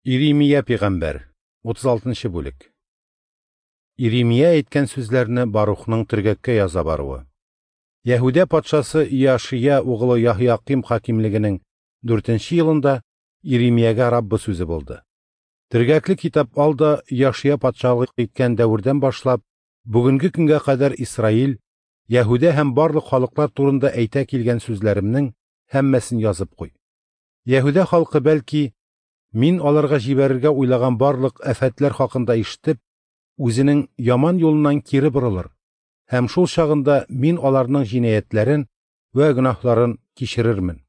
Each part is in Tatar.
Иеремия пәйгамбәр 36-нчы бүлек. Иеремия әйткән сүзләрне Барухның төргәккә яза баруы. Яһүдә патшасы Иошия углы Яһьяким хакимлегенең 4-нче елында Иеремиягә Раббы сүзе булды. Төргәкле китап алда Иошия патшалык иткән дәвердән башлап бүгенге көнгә кадәр Исраил, Яһүдә һәм барлык халыклар турында әйтә килгән сүзләремнең һәммәсен язып куй. Яһүдә халкы бәлки мин аларга җибәрергә уйлаган барлык афәтләр хакында ишетеп, үзенең яман юлыннан кире борылыр, һәм шул чагында мин аларның җинаятьләрен вә гөнаһларын кичерермен.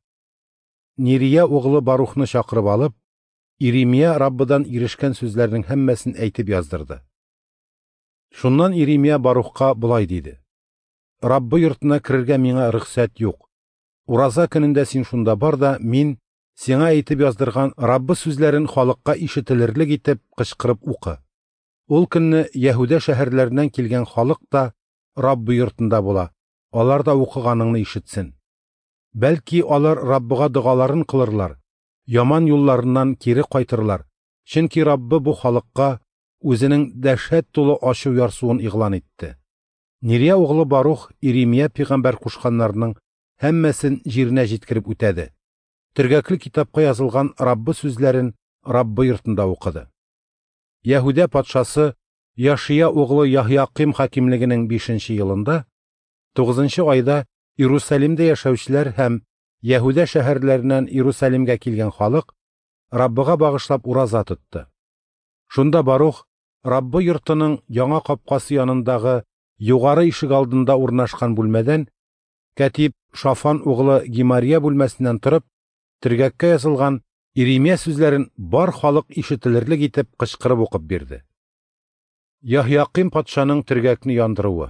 Нерия углы Барухны чакырып алып, Иеремия Раббыдан ирешкән сүзләрнең һәммәсен әйтеп яздырды. Шуннан Иеремия Барухка булай диде: Раббы йортына керергә миңа рөхсәт юк. Ураза көнендә син шунда бар да, мин сиңа әйтеп яздырган Раббы сүзләрен халыкка ишетелерлек итеп кычкырып укы. Ул көнне Яһүдә шәһәрләреннән килгән халык та Раббы йортында була, алар да укыганыңны ишетсен. Бәлки алар Раббыга дугаларын кылырлар, яман юлларыннан кире кайтырлар, чөнки Раббы бу халыкка үзенең дәһшәт тулы ачу ярсуын игълан итте. Нерия углы Барух Иеремия пәйгамбәр кушканнарның һәммәсен җиренә җиткереп үтәде. Төргәкле китапка язылган Раббы сүзләрен Раббы йортында укыды. Яһүдә патшасы Иошия углы Яһьяким хакимлегенең 5-нче елында, 9-нчы айда Иерусалимдә яшәүчеләр һәм Яһүдә шәһәрләреннән Иерусалимгә килгән халык Раббыга багышлап ураза тотты. Шунда Барух Раббы йортының яңа капкасы янындагы югары ишек алдында урнашкан бүлмәдән Катиб Шафан углы Гемария бүлмәсеннән торып, төргәккә язылган Иеремия сүзләрен бар халык ишетелерлек итеп кычкырып укып бирде. Яһьяким патшаның төргәкне яндыруы.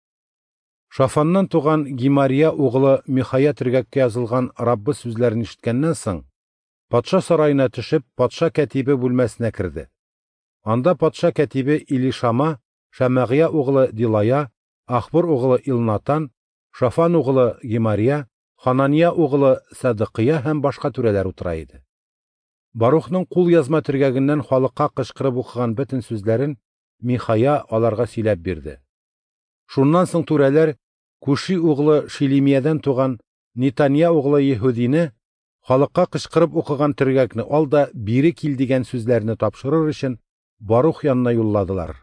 Шафаннан туган Гемария углы Михая төргәккә язылган Раббы сүзләрен ишеткәннән соң, патша сараена төшеп, патша катибе бүлмәсенә керде. Анда патша катибе Илишама, Шәмәгия углы Дилая, Ахбор углы Илнатан, Шафан углы Гемария, Ханания углы Садыкия һәм башка түрәләр утыра иде. Барухның кул язма төргәгеннән халыкка кычкырып укыган бөтен сүзләрен Михая аларга сөйләп бирде. Шуннан соң түрәләр Куши углы Шилемиядән туган Нетания углы Йehудине халыкка кычкырып укыган төргәкне алда бире кил дигән сүзләрне тапшырыр өчен Барух янына юлладылар.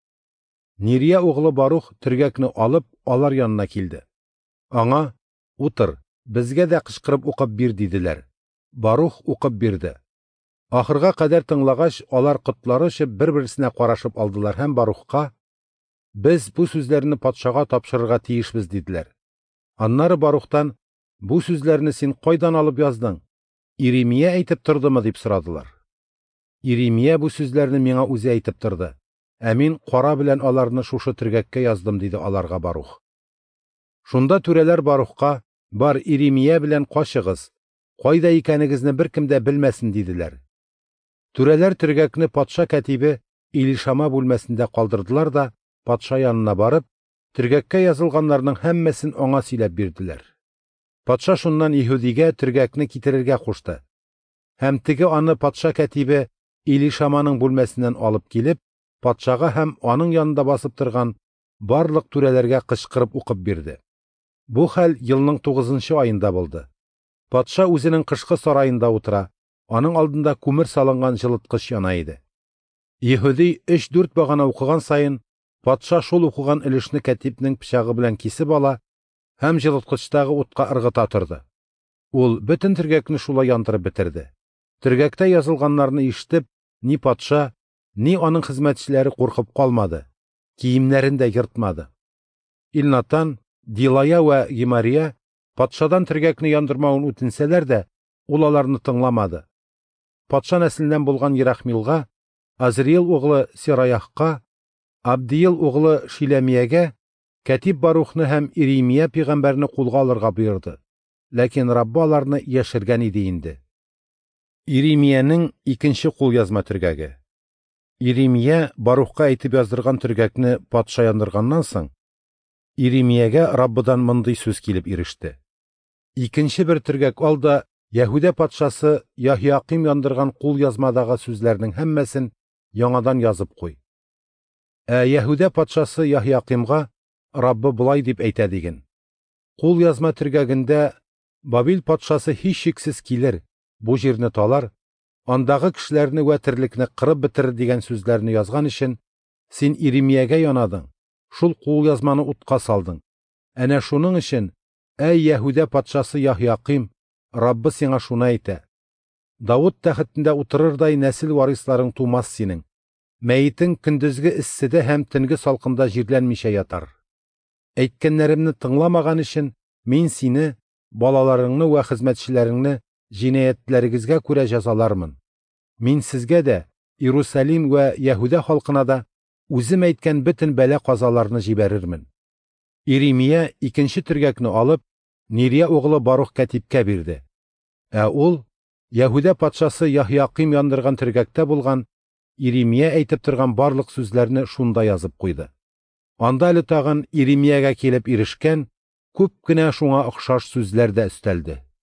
Нерия углы Барух төргәкне алып алар янына килде. Аңа: "Утыр, безгә дә кычкырып укып бир" диделәр. Барух укып бирде. Ахырга кадәр тыңлагач, алар котлары очып бер-берсенә карашып алдылар һәм Барухка: "Без бу сүзләрне патшага тапшырырга тиешбез" диделәр. Аннары Барухтан: "Бу сүзләрне син кайдан алып яздың? Иеремия әйтеп тордымы?" дип сорадылар. Иеремия бу сүзләрне миңа үзе әйтеп торды. Ә мин кара белән аларны шушы төргәккә яздым, диде аларга Барух. Шунда түрәләр Барухка: "Бар, Иеремия белән качыгыз, кайда икәнегезне беркем дә белмәсен" диделәр. Түрәләр төргәкне патша катибе Илишама бүлмәсендә калдырдылар да, патша янына барып, төргәккә язылганнарның һәммәсен аңа сөйләп бирделәр. Патша шуннан Йehudигә төргәкне китерергә кушты. Һәм теге аны патша катибе Илишаманың бүлмәсеннән алып килеп, патшага һәм аның янында басып торган барлык түрәләргә кычкырып укып бирде. Бу хәл елның 9-нчы аенда булды. Патша үзенең кышкы сараенда утыра, аның алдында күмер салынган җылыткыч яна иде. Йehudi 3-4 багана укыган сайын, патша шул укыган өлешне катибның пычагы белән кисеп ала һәм җылыткычтагы утка ыргыта торды. Ул бөтен төргәкне шулай яндырып бетерде. Төргәктә язылганнарны ишетеп, ни патша, ни аның хезмәтчеләре куркып калмады, киемнәрен дә йыртмады. Илнатан, Дилая вә Гемария патшадан төргәкне яндырмавын үтенсәләр дә, ул аларны тыңламады. Патша нәселеннән булган Ерахмилга, Азриил углы Сераяхка, Абдиил углы Шилемиягә Катиб Барухны һәм Иеремия пәйгамбәрне кулга алырга боерды. Ләкин Раббы аларны яшергән иде инде. Иеремиянең 2-нче кул язма төргәге. Иеремия Барухка әйтеп яздырган төргәкне патша яндырганнан соң, Иеремиягә Раббыдан мондый сүз килеп иреште: "Икенче бер төргәк ал да Яһүдә патшасы Яһьяқим яндырган кул язмадагы сүзләрнең һәммәсен яңадан язып куй. Яһүдә патшасы Яһьяқимга Раббы болай дип әйтә диген: Кул язма төргәгендә Бабил патшасы һич шиксез килер, бу җирне талар, андагы кешеләрне вә терлекне кырып бетерер дигән сүзләрне язган өчен син Иремиягә янадың, шул кул язманы утка салдың. Әнә шуның өчен, Яһүдә патшасы Яһьяқим, Раббы сиңа шуны әйтә: Давыт тәхетендә утырырдай нәсел варисларың тумас синең. Мәетең көндезге эсседә һәм төнге салкында җирләнмичә ятар. Әйткәннәремне тыңламаган өчен мин сине, балаларыңны вә хезмәтчеләреңне җинаятләрегезгә күрә җәзалармын. Мин сезгә дә, Иерусалим вә Яһүдә халкына да үзем әйткән бөтен бәла казаларны җибәрермен. Иремия икенче төргәкне алып, Нирия угылы Барух катибкә бирде. Ул Яһүдә патшасы Яһьяқим яндырган төргәктә булган Иремия әйтеп торган барлык сүзләрне шунда язып куйды. Анда әле тагын Иремиягә килеп ирешкән күп кенә шуңа охшаш сүзләр дә өстәлде.